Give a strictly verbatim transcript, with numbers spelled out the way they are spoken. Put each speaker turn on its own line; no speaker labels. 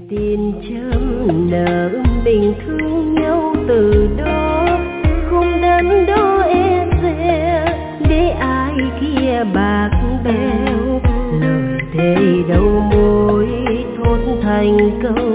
tiền chớm nở mình thương nhau từ đó, không đắn đo e dè để ai kia bạc bẽo, lời thề đầu môi thốt thành câu